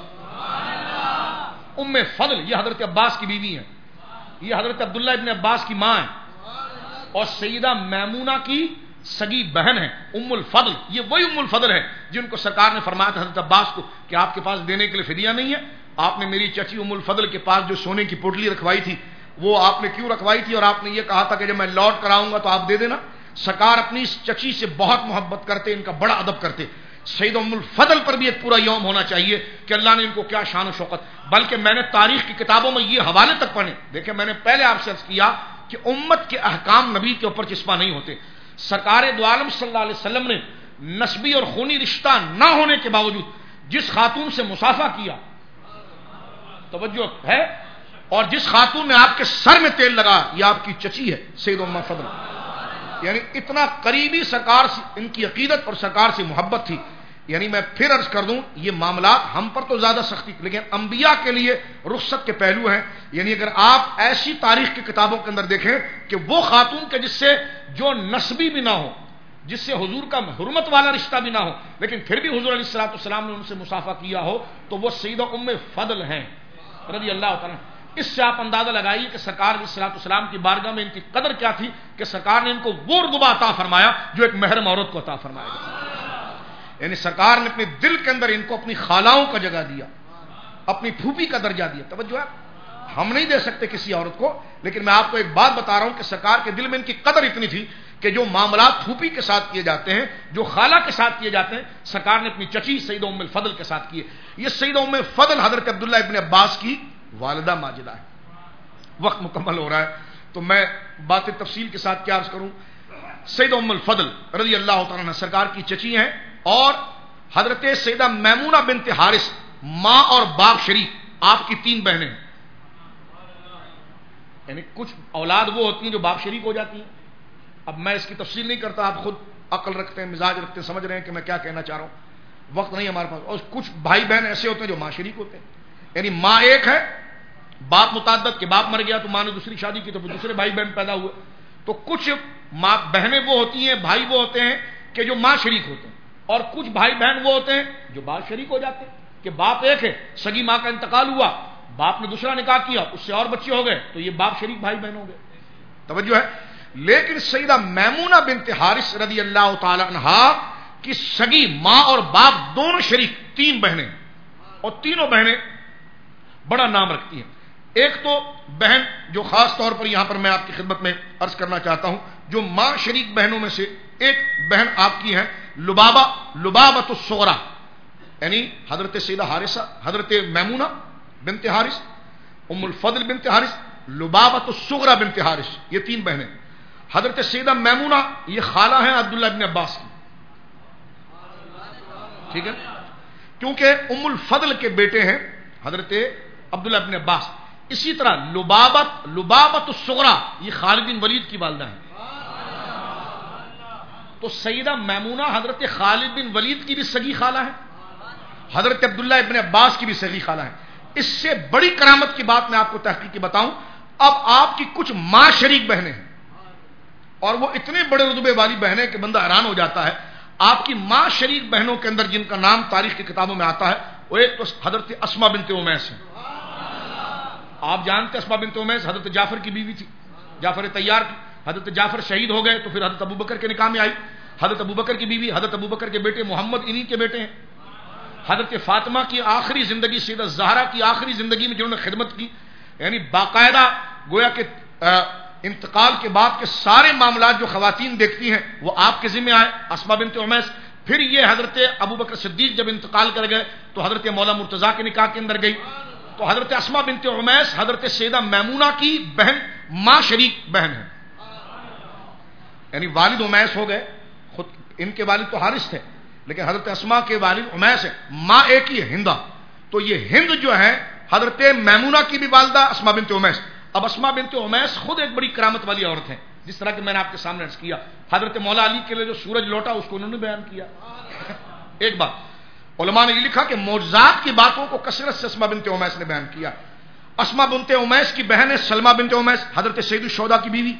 ام فضل یہ حضرت عباس کی بیوی ہیں, یہ حضرت عبداللہ ابن عباس کی ماں ہیں اور سیدہ میمونہ کی سگی بہن ہے ام الفضل. یہ وہی ام الفضل ہے جن کو سرکار نے فرمایا تھا حضرت عباس کو کہ آپ کے پاس دینے کے لیے فدیہ نہیں ہے, آپ نے میری چچی ام الفضل کے پاس جو سونے کی پوٹلی رکھوائی تھی وہ آپ نے کیوں رکھوائی تھی, اور آپ نے یہ کہا تھا کہ جب میں لوٹ کر آؤں گا تو آپ دے دینا. سرکار اپنی اس چچی سے بہت محبت کرتے, ان کا بڑا ادب کرتے. سید ام الفضل پر بھی ایک پورا یوم ہونا چاہیے کہ اللہ نے ان کو کیا شان و شوکت. بلکہ میں نے تاریخ کی کتابوں میں یہ حوالے تک پڑھے. دیکھیں میں نے پہلے آپ سے عرض کیا کہ امت کے احکام نبی کے اوپر چسپاں نہیں ہوتے. سرکار دو عالم صلی اللہ علیہ وسلم نے نسبی اور خونی رشتہ نہ ہونے کے باوجود جس خاتون سے مصافحہ کیا, توجہ ہے, اور جس خاتون نے آپ کے سر میں تیل لگا یہ آپ کی چچی ہے سید ام فضل. یعنی اتنا قریبی سرکار سے ان کی عقیدت اور سرکار سے محبت تھی. یعنی میں پھر عرض کر دوں یہ معاملات ہم پر تو زیادہ سختی لیکن انبیاء کے لیے رخصت کے پہلو ہیں. یعنی اگر آپ ایسی تاریخ کی کتابوں کے اندر دیکھیں کہ وہ خاتون کے جس سے جو نسبی بھی نہ ہو, جس سے حضور کا حرمت والا رشتہ بھی نہ ہو, لیکن پھر بھی حضور علیہ الصلوۃ والسلام نے ان سے مصافحہ کیا ہو تو وہ سیدہ ام فضل ہیں رضی اللہ تعالیٰ. اس سے آپ اندازہ لگائیے کہ سرکار علیہ الصلوۃ والسلام کی بارگاہ میں ان کی قدر کیا تھی کہ سرکار نے ان کو وہ رتبہ عطا فرمایا جو ایک محرم عورت کو عطا فرمایا گیا. یعنی سرکار نے اپنے دل کے اندر ان کو اپنی خالاؤں کا جگہ دیا, اپنی پھوپھی کا درجہ دیا. توجہ ہے, ہم نہیں دے سکتے کسی عورت کو, لیکن میں آپ کو ایک بات بتا رہا ہوں کہ سرکار کے دل میں ان کی قدر اتنی تھی کہ جو معاملات پھوپھی کے ساتھ کیے جاتے ہیں, جو خالہ کے ساتھ کیے جاتے ہیں, سرکار نے اپنی چچی سیدہ ام الفضل کے ساتھ کیے. یہ سیدہ ام فضل حضرت عبداللہ ابن عباس کی والدہ ماجدہ ہے. وقت مکمل ہو رہا ہے تو میں بات تفصیل کے ساتھ کیا عرض کروں. سیدہ ام الفضل رضی اللہ تعالیٰ عنہ سرکار کی چچی ہیں اور حضرت سیدہ میمونہ بنت حارث ماں اور باپ شریک آپ کی 3 بہنیں ہیں. یعنی کچھ اولاد وہ ہوتی ہیں جو باپ شریک ہو جاتی ہیں. اب میں اس کی تفصیل نہیں کرتا, آپ خود عقل رکھتے ہیں, مزاج رکھتے ہیں, سمجھ رہے ہیں کہ میں کیا کہنا چاہ رہا ہوں. وقت نہیں ہمارے پاس. اور کچھ بھائی بہن ایسے ہوتے ہیں جو ماں شریک ہوتے ہیں. یعنی ماں ایک ہے, باپ متعدد, کہ باپ مر گیا تو ماں نے دوسری شادی کی تو پھر دوسرے بھائی بہن پیدا ہوئے. تو کچھ ماں بہنیں وہ ہوتی ہیں, بھائی وہ ہوتے ہیں کہ جو ماں شریک ہوتے ہیں. اور کچھ بھائی بہن وہ ہوتے ہیں جو بعض شریک ہو جاتے ہیں کہ باپ ایک ہے، سگی ماں کا انتقال ہوا، باپ نے دوسرا نکاح کیا، اس سے اور بچے ہو گئے، تو یہ باپ شریک بھائی بہن ہو گئے. توجہ ہے. لیکن سیدہ میمونہ بنت حارث رضی اللہ تعالی عنہا کی سگی ماں اور باپ دونوں شریک، 3 بہنیں، اور تینوں بہنیں بڑا نام رکھتی ہیں. ایک تو بہن جو خاص طور پر یہاں پر میں آپ کی خدمت میں عرض کرنا چاہتا ہوں، جو ماں شریک بہنوں میں سے ایک بہن آپ کی ہے لبابۃ الصغریٰ، یعنی حضرت سیدہ حارثہ، حضرت میمونہ بنت حارث، ام الفضل بنت حارث، لبابۃ الصغریٰ بنت حارث، یہ 3 بہنیں. حضرت سیدہ میمونہ یہ خالہ ہیں عبداللہ ابن عباس کی، ٹھیک ہے، کیونکہ ام الفضل کے بیٹے ہیں حضرت عبداللہ ابن عباس. اسی طرح لبابۃ الصغریٰ یہ خالد بن ولید کی والدہ ہیں. تو سیدہ میمونہ حضرت خالد بن ولید کی بھی سگی خالہ ہے، حضرت عبداللہ ابن عباس کی بھی سگی خالہ ہے. اس سے بڑی کرامت کی بات میں آپ کو تحقیقی بتاؤں، اب آپ کی کچھ ماں شریک بہنیں ہیں، اور وہ اتنے بڑے رتبے والی بہنیں کہ بندہ حیران ہو جاتا ہے. آپ کی ماں شریک بہنوں کے اندر جن کا نام تاریخ کی کتابوں میں آتا ہے، وہ ایک تو حضرت اسما بنت امیس ہے. آپ جانتے اسما بنت امیس حضرت جعفر کی بیوی تھی، جعفر طیار کی. حضرت جعفر شہید ہو گئے تو پھر حضرت ابوبکر کے نکاح میں آئی. حضرت ابوبکر کی بیوی، حضرت ابوبکر کے بیٹے محمد انہی کے بیٹے ہیں. حضرت فاطمہ کی آخری زندگی، سیدہ زہرا کی آخری زندگی میں جنہوں نے خدمت کی، یعنی باقاعدہ گویا کہ انتقال کے بعد کے سارے معاملات جو خواتین دیکھتی ہیں وہ آپ کے ذمہ آئے، اسما بنت امیس. پھر یہ حضرت ابوبکر صدیق جب انتقال کر گئے تو حضرت مولا مرتضیٰ کے نکاح کے اندر گئی. تو حضرت اسما بنت امیس حضرت سیدہ میمونہ کی بہن، ماں شریک بہن ہے، یعنی والد امیس ہو گئے، خود ان کے والد تو حارث تھے لیکن حضرت اسما کے والد امیس ہے، ماں ایک ہی ہے، ہندا. تو یہ ہند جو ہے حضرت میمونہ کی بھی والدہ اسما بنت امیس. اب اسما بنت امیس خود ایک بڑی کرامت والی عورت ہے، جس طرح کہ میں نے آپ کے سامنے عرض کیا، حضرت مولا علی کے لیے جو سورج لوٹا اس کو انہوں نے بیان کیا. ایک بات علماء نے یہ لکھا کہ معجزات کی باتوں کو کثرت سے اسما بنت امیس نے بیان کیا. اسما بنت امیس کی بہن ہے سلمہ بنت امیس، حضرت سید الشہداء کی بیوی.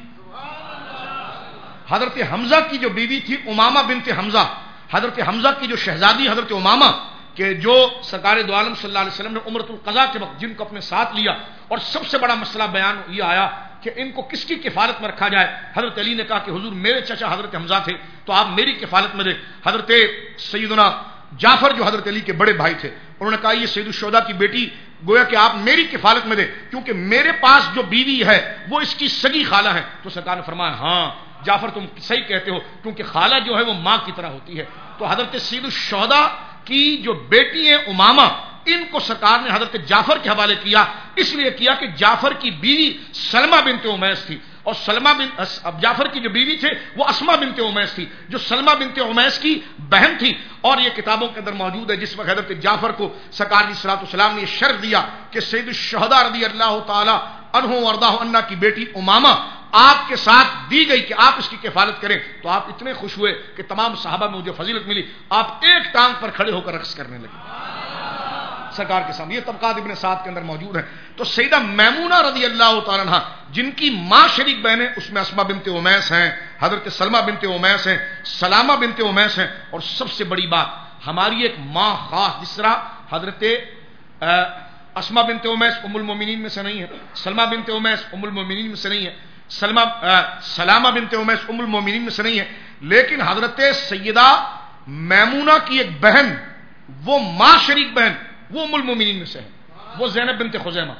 حضرت حمزہ کی جو بیوی تھی امامہ بنت حمزہ، حضرت حمزہ کی جو شہزادی حضرت امامہ کہ جو سرکار دو عالم صلی اللہ علیہ وسلم نے عمرۃ القضاء کے وقت جن کو اپنے ساتھ لیا، اور سب سے بڑا مسئلہ بیان یہ آیا کہ ان کو کس کی کفالت میں رکھا جائے. حضرت علی نے کہا کہ حضور میرے چچا حضرت حمزہ تھے تو آپ میری کفالت میں دیں. حضرت سیدنا جعفر جو حضرت علی کے بڑے بھائی تھے انہوں نے کہا یہ سید الشہداء کی بیٹی گویا کہ آپ میری کفالت میں دیں کیونکہ میرے پاس جو بیوی ہے وہ اس کی سگی خالہ ہے. تو سرکار نے فرمایا ہاں جعفر تم صحیح کہتے ہو کیونکہ خالہ جو ہے وہ ماں کی طرح ہوتی ہے. تو حضرت سید الشہداء کی جو بیٹی ہے امامہ، ان کو سرکار نے حضرت جعفر کے حوالے کیا، اس لیے کیا کہ جعفر کی بیوی سلمہ بنت امیس تھی، اور جعفر کی جو بیوی تھے وہ اسما بنت امیس تھی جو سلمہ بنت امیس کی بہن تھی. اور یہ کتابوں کے اندر موجود ہے جس وقت حضرت جعفر کو سرکار علیہ الصلوۃ والسلام نے یہ شرط دیا کہ سید الشہداء رضی اللہ تعالی عنہ وارضاہ عنہ کی بیٹی امامہ آپ کے ساتھ دی گئی کہ آپ اس کی کفالت کریں، تو آپ اتنے خوش ہوئے کہ تمام صحابہ میں مجھے فضیلت ملی، آپ ایک ٹانگ پر کھڑے ہو کر رقص کرنے لگے سرکار کے سامنے. یہ طبقات ابن سعد کے اندر موجود ہیں. تو سیدہ میمونہ رضی اللہ تعالی عنہ جن کی ماں شریک بہنیں اس میں اسما بنت امیس ہیں، حضرت سلمہ بنت امیس ہیں، سلامہ بنت امیس ہیں، اور سب سے بڑی بات ہماری ایک ماں خاص جس طرح حضرت اسما بنت امیس ام المومنین میں سے نہیں ہے، سلمہ بنت امیس ام المومنین میں سے نہیں ہے، سلامہ بنت امیس ام المومنین میں سے نہیں ہے، لیکن حضرت سیدہ میمونہ کی ایک بہن وہ ماں شریک بہن وہ ام المومنین میں سے ہے، وہ زینب بنت خزیمہ.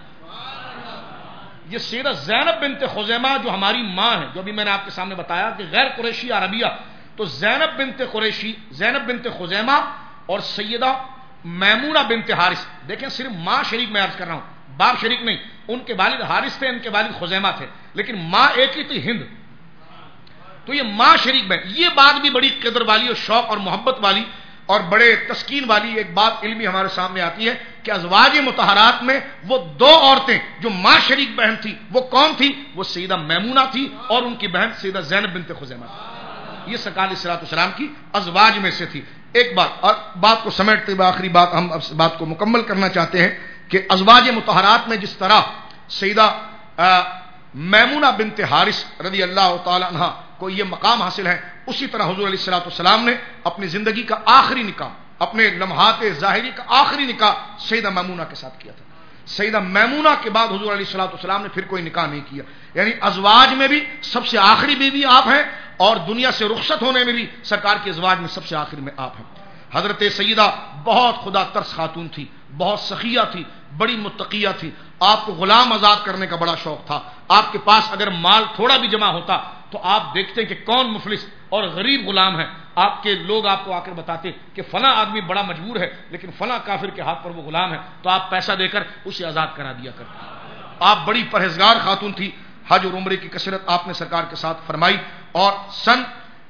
یہ سیدہ زینب بنت خزیمہ جو ہماری ماں ہے، جو ابھی میں نے آپ کے سامنے بتایا کہ غیر قریشی عربیہ، تو زینب بنت قریشی، زینب بنت خزیمہ اور سیدہ میمونہ بنت حارث، دیکھیں صرف ماں شریک میں عرض کر رہا ہوں، باپ شریک نہیں. ان کے والد حارث تھے، ان کے والد خزیمہ تھے، لیکن ماں ایک ہی تھی، ہند. تو یہ ماں شریک بہن. یہ بات بھی بڑی قدر والی اور شوق اور محبت والی اور بڑے تسکین والی ایک بات علمی ہمارے سامنے آتی ہے کہ ازواج مطہرات میں وہ 2 عورتیں جو ماں شریک بہن تھی وہ کون تھی؟ وہ سیدہ میمونہ تھی اور ان کی بہن سیدہ زینب بنت خزیمہ تھی. یہ سرکار علیہ الصلوۃ والسلام کی ازواج میں سے تھی. ایک بات اور بات کو سمیٹتے ہوئے آخری بات ہم اس بات کو مکمل کرنا چاہتے ہیں کہ ازواج مطہرات میں جس طرح سیدہ میمونہ بنت حارث رضی اللہ تعالی عنہ کو یہ مقام حاصل ہے، اسی طرح حضور علیہ الصلوۃ والسلام نے اپنی زندگی کا آخری نکاح، اپنے لمحات ظاہری کا آخری نکاح سیدہ میمونہ کے ساتھ کیا تھا۔ سیدہ میمونہ کے بعد حضور علیہ الصلوۃ والسلام نے پھر کوئی نکاح نہیں کیا، یعنی ازواج میں بھی سب سے آخری بیوی آپ ہیں، اور دنیا سے رخصت ہونے میں بھی سرکار کے ازواج میں سب سے آخری میں آپ ہیں۔ حضرت سیدہ بہت خدا ترس خاتون تھی، بہت سخیہ تھی، بڑی متقیہ تھی، آپ کو غلام آزاد کرنے کا بڑا شوق تھا۔ آپ کے پاس اگر مال تھوڑا بھی جمع ہوتا تو آپ دیکھتے کہ کون مفلس اور غریب غلام ہے، آپ کے لوگ آپ کو آ کر بتاتے کہ فلاں آدمی بڑا مجبور ہے لیکن فلاں کافر کے ہاتھ پر وہ غلام ہے، تو آپ پیسہ دے کر اسے آزاد کرا دیا کرتے۔ آپ بڑی پرہیزگار خاتون تھی، حج اور عمرے کی کثرت آپ نے سرکار کے ساتھ فرمائی، اور سن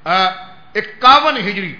51 ہجری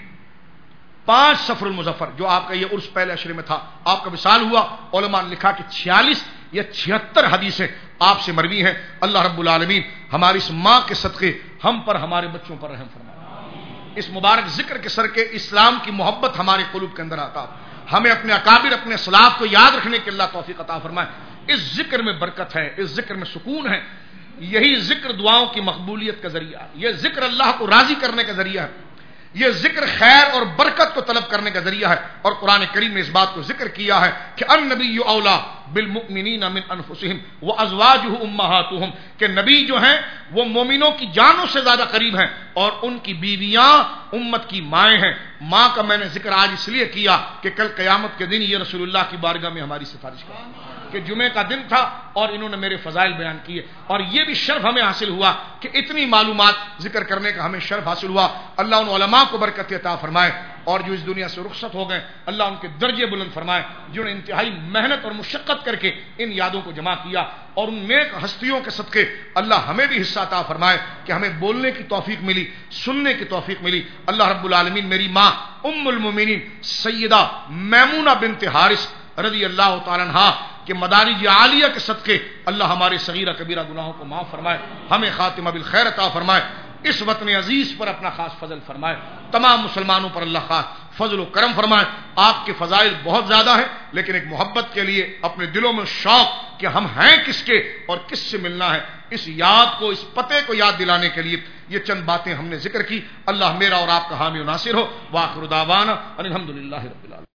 5 صفر المظفر جو آپ کا یہ عرس پہلے عشرے میں تھا، آپ کا وصال ہوا۔ علماء نے لکھا کہ 46 یا 76 حدیثیں آپ سے مروی ہیں۔ اللہ رب العالمین ہماری اس ماں کے صدقے ہم پر، ہمارے بچوں پر رحم فرمائے۔ اس مبارک ذکر کے سر کے اسلام کی محبت ہمارے قلوب کے اندر آتا، ہمیں اپنے اکابر، اپنے اسلاف کو یاد رکھنے کے اللہ توفیق عطا فرمائے۔ اس ذکر میں برکت ہے، اس ذکر میں سکون ہے، یہی ذکر دعاؤں کی مقبولیت کا ذریعہ ہے، یہ ذکر اللہ کو راضی کرنے کا ذریعہ ہے، یہ ذکر خیر اور برکت کو طلب کرنے کا ذریعہ ہے۔ اور قرآن کریم نے اس بات کو ذکر کیا ہے کہ النبی اولا بالمؤمنین من انفسہم وازواجہ امہاتہم، کہ نبی جو ہیں وہ مومنوں کی جانوں سے زیادہ قریب ہیں اور ان کی بیویاں امت کی مائیں ہیں۔ ماں کا میں نے ذکر آج اس لیے کیا کہ کل قیامت کے دن یہ رسول اللہ کی بارگاہ میں ہماری سفارش کریں کہ جمعے کا دن تھا اور انہوں نے میرے فضائل بیان کیے، اور یہ بھی شرف ہمیں حاصل ہوا کہ اتنی معلومات ذکر کرنے کا ہمیں شرف حاصل ہوا۔ اللہ ان علماء کو برکت عطا فرمائے، اور جو اس دنیا سے رخصت ہو گئے اللہ ان کے درجے بلند فرمائے، جنہوں نے انتہائی محنت اور مشقت کر کے ان یادوں کو جمع کیا، اور ان نیک ہستیوں کے صدقے اللہ ہمیں بھی حصہ عطا فرمائے کہ ہمیں بولنے کی توفیق ملی، سننے کی توفیق ملی۔ اللہ رب العالمین میری ماں ام المومنین سیدہ میمونہ بنت حارث رضی اللہ تعالیٰ عنہا کہ مدارج عالیہ کے صدقے اللہ ہمارے صغیرہ کبیرہ گناہوں کو معاف فرمائے، ہمیں خاتمہ بالخیر عطا فرمائے، اس وطن عزیز پر اپنا خاص فضل فرمائے، تمام مسلمانوں پر اللہ خاص فضل و کرم فرمائے۔ آپ کے فضائل بہت زیادہ ہیں، لیکن ایک محبت کے لیے اپنے دلوں میں شوق کہ ہم ہیں کس کے اور کس سے ملنا ہے، اس یاد کو، اس پتے کو یاد دلانے کے لیے یہ چند باتیں ہم نے ذکر کی۔ اللہ میرا اور آپ کا حامی و ناصر ہو۔ وآخر دعوانا ان الحمدللہ رب العالمین۔